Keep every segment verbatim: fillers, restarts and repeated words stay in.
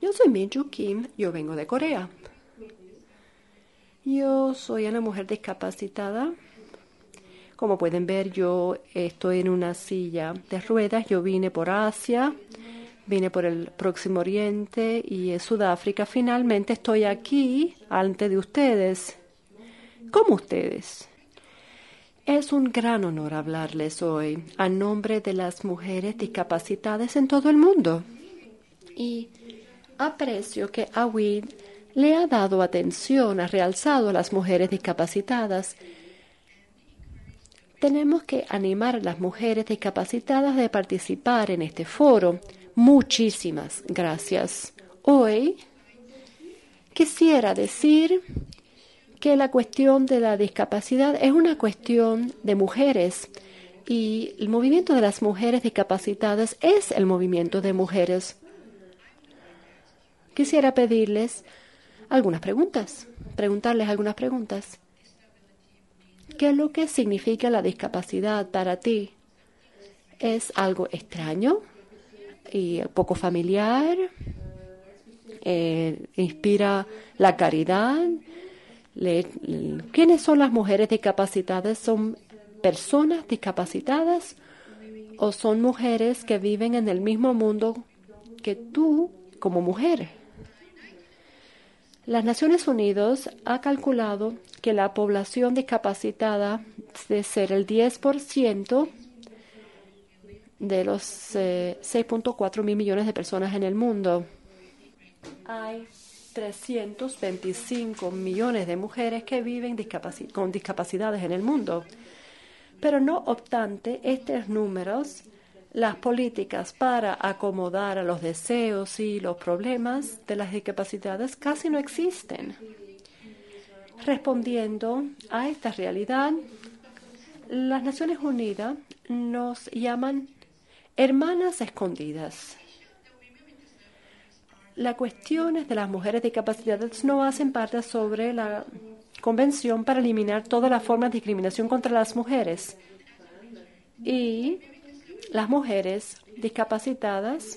Yo soy Minju Kim, yo vengo de Corea. Yo soy una mujer discapacitada. Como pueden ver, yo estoy en una silla de ruedas. Yo vine por Asia, vine por el Próximo Oriente y en Sudáfrica. Finalmente estoy aquí, ante de ustedes, como ustedes. Es un gran honor hablarles hoy a nombre de las mujeres discapacitadas en todo el mundo. Y aprecio que AWID le ha dado atención, ha realzado a las mujeres discapacitadas. Tenemos que animar a las mujeres discapacitadas de participar en este foro. Muchísimas gracias. Hoy quisiera decir que la cuestión de la discapacidad es una cuestión de mujeres y el movimiento de las mujeres discapacitadas es el movimiento de mujeres. Quisiera pedirles algunas preguntas, preguntarles algunas preguntas. ¿Qué es lo que significa la discapacidad para ti? ¿Es algo extraño y poco familiar? Eh, ¿Inspira la caridad? Le, ¿Quiénes son las mujeres discapacitadas? ¿Son personas discapacitadas o son mujeres que viven en el mismo mundo que tú como mujer? Las Naciones Unidas ha calculado que la población discapacitada de ser el diez por ciento de los eh, seis punto cuatro mil millones de personas en el mundo. Hay trescientos veinticinco millones de mujeres que viven discapaci- con discapacidades en el mundo. Pero no obstante estos números, las políticas para acomodar a los deseos y los problemas de las discapacidades casi no existen. Respondiendo a esta realidad, las Naciones Unidas nos llaman hermanas escondidas. Las cuestiones de las mujeres discapacitadas no hacen parte sobre la Convención para eliminar todas las formas de discriminación contra las mujeres. Y las mujeres discapacitadas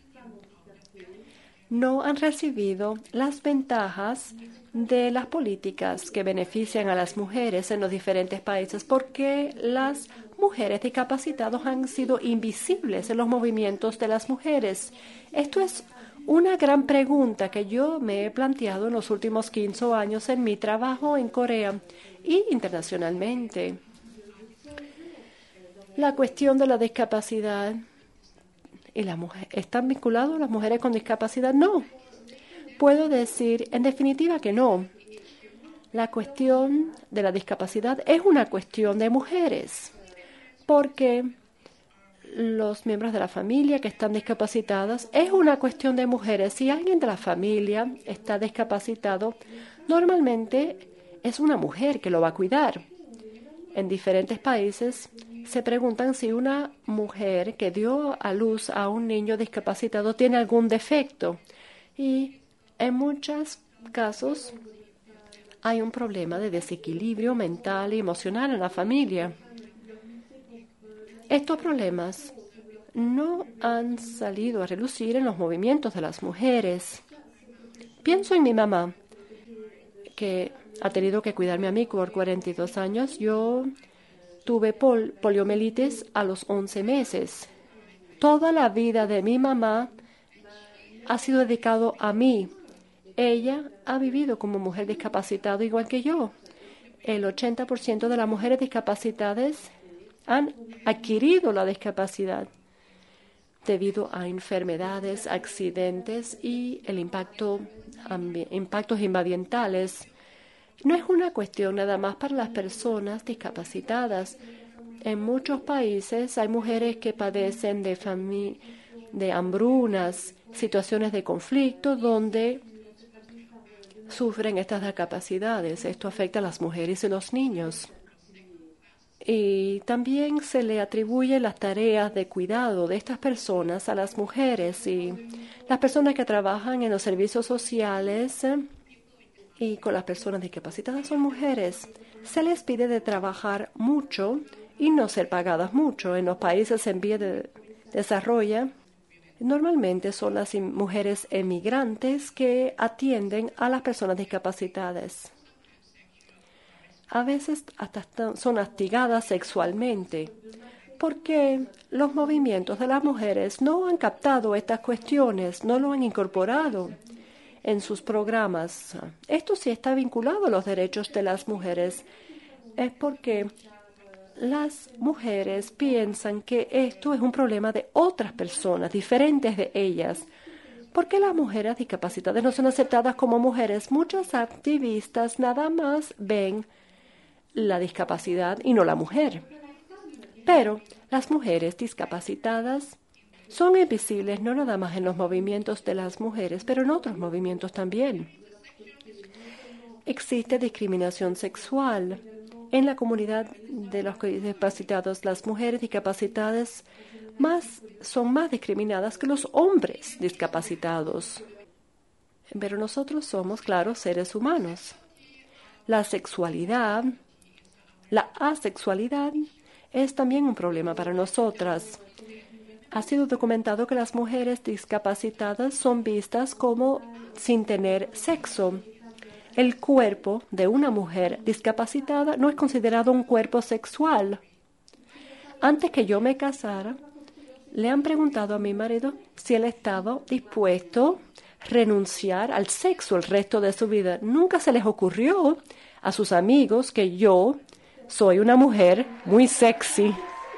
no han recibido las ventajas de las políticas que benefician a las mujeres en los diferentes países porque las mujeres discapacitadas han sido invisibles en los movimientos de las mujeres. Esto es una gran pregunta que yo me he planteado en los últimos quince años en mi trabajo en Corea y internacionalmente. La cuestión de la discapacidad y la mujer, ¿están vinculados las mujeres con discapacidad? No. Puedo decir en definitiva que no. La cuestión de la discapacidad es una cuestión de mujeres, porque los miembros de la familia que están discapacitados es una cuestión de mujeres. Si alguien de la familia está discapacitado, normalmente es una mujer que lo va a cuidar. En diferentes países se preguntan si una mujer que dio a luz a un niño discapacitado tiene algún defecto. Y en muchos casos hay un problema de desequilibrio mental y emocional en la familia. Estos problemas no han salido a relucir en los movimientos de las mujeres. Pienso en mi mamá, que ha tenido que cuidarme a mí por cuarenta y dos años. Yo tuve pol poliomielitis a los once meses. Toda la vida de mi mamá ha sido dedicado a mí. Ella ha vivido como mujer discapacitada igual que yo. El ochenta por ciento de las mujeres discapacitadas han adquirido la discapacidad debido a enfermedades, accidentes y el impacto impactos ambientales. No es una cuestión nada más para las personas discapacitadas. En muchos países hay mujeres que padecen de, de hambrunas, situaciones de conflicto donde sufren estas discapacidades. Esto afecta a las mujeres y los niños. Y también se le atribuyen las tareas de cuidado de estas personas a las mujeres y las personas que trabajan en los servicios sociales eh, y con las personas discapacitadas son mujeres. Se les pide de trabajar mucho y no ser pagadas mucho. En los países en vías de desarrollo Normalmente son las mujeres emigrantes que atienden a las personas discapacitadas. A veces hasta son hostigadas sexualmente porque los movimientos de las mujeres no han captado estas cuestiones, no lo han incorporado en sus programas. Esto sí está vinculado a los derechos de las mujeres. Es porque las mujeres piensan que esto es un problema de otras personas, diferentes de ellas. ¿Por qué las mujeres discapacitadas no son aceptadas como mujeres? Muchas activistas nada más ven la discapacidad y no la mujer. Pero las mujeres discapacitadas son invisibles no nada más en los movimientos de las mujeres, pero en otros movimientos también. Existe discriminación sexual en la comunidad de los discapacitados. Las mujeres discapacitadas más, son más discriminadas que los hombres discapacitados. Pero nosotros somos, claro, seres humanos. La sexualidad, la asexualidad es también un problema para nosotras. Ha sido documentado que las mujeres discapacitadas son vistas como sin tener sexo. El cuerpo de una mujer discapacitada no es considerado un cuerpo sexual. Antes que yo me casara, le han preguntado a mi marido si él estaba dispuesto a renunciar al sexo el resto de su vida. Nunca se les ocurrió a sus amigos que yo soy una mujer muy sexy.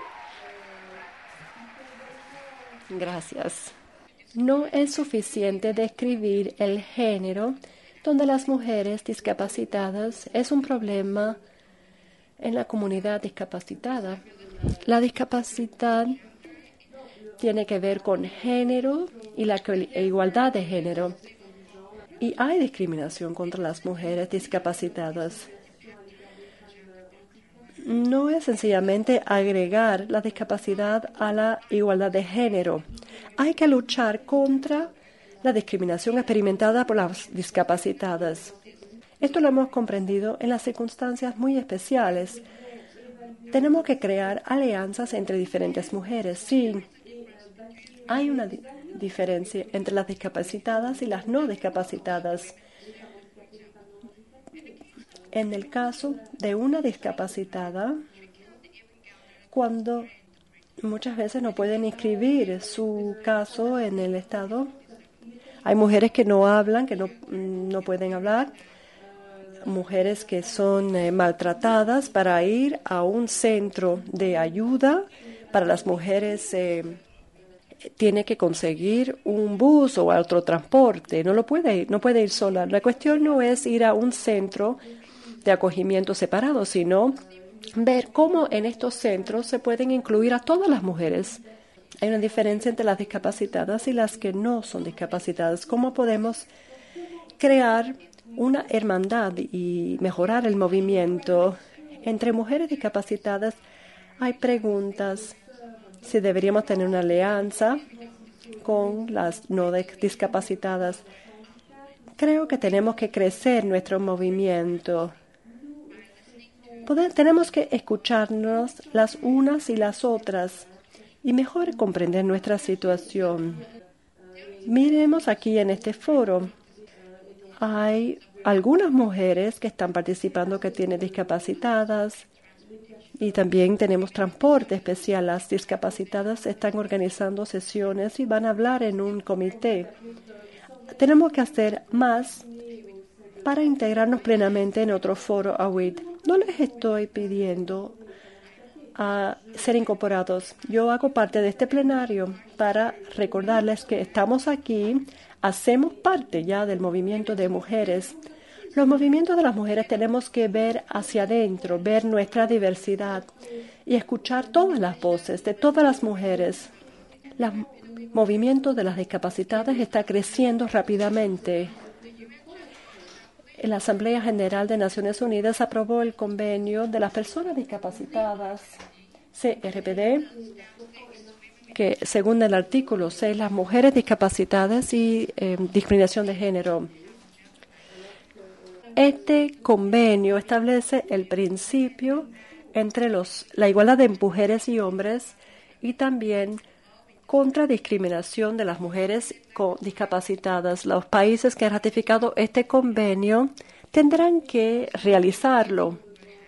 Gracias. No es suficiente describir el género donde las mujeres discapacitadas es un problema en la comunidad discapacitada. La discapacidad tiene que ver con género y la igualdad de género. Y hay discriminación contra las mujeres discapacitadas. No es sencillamente agregar la discapacidad a la igualdad de género. Hay que luchar contra la discriminación experimentada por las discapacitadas. Esto lo hemos comprendido en las circunstancias muy especiales. Tenemos que crear alianzas entre diferentes mujeres. Sí, hay una di- diferencia entre las discapacitadas y las no discapacitadas. En el caso de una discapacitada, cuando muchas veces no pueden inscribir su caso en el Estado, hay mujeres que no hablan, que no, no pueden hablar, mujeres que son eh, maltratadas para ir a un centro de ayuda para las mujeres. Eh, tiene que conseguir un bus o otro transporte, no lo puede ir, no puede ir sola. La cuestión no es ir a un centro de acogimiento separado, sino ver cómo en estos centros se pueden incluir a todas las mujeres. Hay una diferencia entre las discapacitadas y las que no son discapacitadas. ¿Cómo podemos crear una hermandad y mejorar el movimiento? Entre mujeres discapacitadas hay preguntas si deberíamos tener una alianza con las no discapacitadas. Creo que tenemos que crecer nuestro movimiento. Poder, tenemos que escucharnos las unas y las otras y mejor comprender nuestra situación. Miremos aquí en este foro. Hay algunas mujeres que están participando que tienen discapacitadas y también tenemos transporte especial. Las discapacitadas están organizando sesiones y van a hablar en un comité. Tenemos que hacer más para integrarnos plenamente en otro foro A W I D. No les estoy pidiendo a ser incorporados. Yo hago parte de este plenario para recordarles que estamos aquí, hacemos parte ya del movimiento de mujeres. Los movimientos de las mujeres tenemos que ver hacia adentro, ver nuestra diversidad y escuchar todas las voces de todas las mujeres. El movimiento de las discapacitadas está creciendo rápidamente. La Asamblea General de Naciones Unidas aprobó el convenio de las personas discapacitadas, C R P D, que según el artículo seis, las mujeres discapacitadas y eh, discriminación de género. Este convenio establece el principio entre los, la igualdad de mujeres y hombres y también contra discriminación de las mujeres con discapacitadas. Los países que han ratificado este convenio tendrán que realizarlo.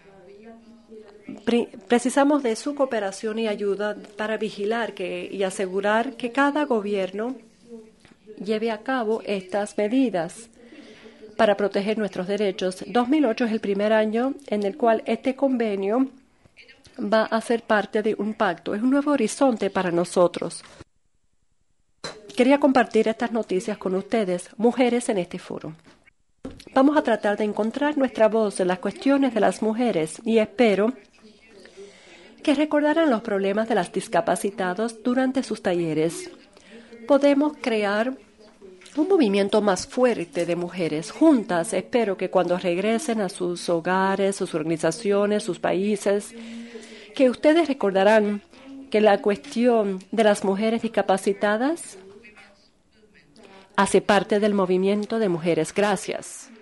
Pre- precisamos de su cooperación y ayuda para vigilar que, y asegurar que cada gobierno lleve a cabo estas medidas para proteger nuestros derechos. dos mil ocho es el primer año en el cual este convenio va a ser parte de un pacto. Es un nuevo horizonte para nosotros. Quería compartir estas noticias con ustedes, mujeres en este foro. Vamos a tratar de encontrar nuestra voz en las cuestiones de las mujeres y espero que recordarán los problemas de los discapacitados durante sus talleres. Podemos crear un movimiento más fuerte de mujeres. Juntas, espero que cuando regresen a sus hogares, sus organizaciones, sus países, que ustedes recordarán que la cuestión de las mujeres discapacitadas hace parte del movimiento de mujeres. Gracias.